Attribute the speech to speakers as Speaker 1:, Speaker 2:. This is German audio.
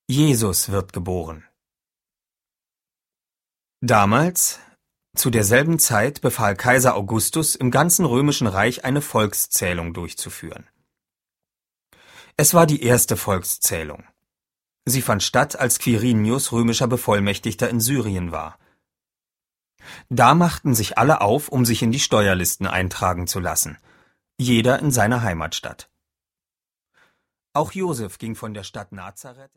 Speaker 1: Jesus wird geboren. Damals, zu derselben Zeit, befahl Kaiser Augustus, im ganzen römischen Reich eine Volkszählung durchzuführen. Es war die erste Volkszählung. Sie fand statt, als Quirinius römischer Bevollmächtigter in Syrien war. Da machten sich alle auf, um sich in die Steuerlisten eintragen zu lassen, jeder in seiner Heimatstadt. Auch Josef ging von der Stadt Nazareth